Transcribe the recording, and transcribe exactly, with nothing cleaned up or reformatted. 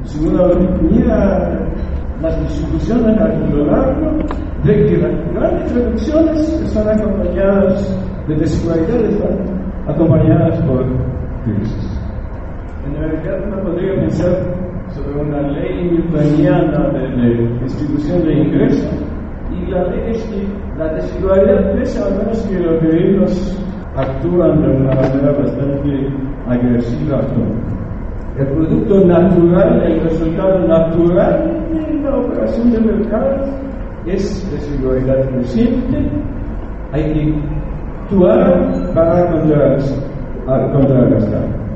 Según mira las distribuciones a lo largo, ve que las grandes reducciones están acompañadas de desigualdades, están acompañadas por crisis. En realidad uno podría pensar sobre una ley newtoniana de, de distribución de ingresos, y la ley es que la desigualdad pesa al menos que los gobiernos actúan de una manera bastante agresiva. El producto natural, el resultado natural de la operación de mercado es desigualdad creciente. Hay que actuar para contrarrestar.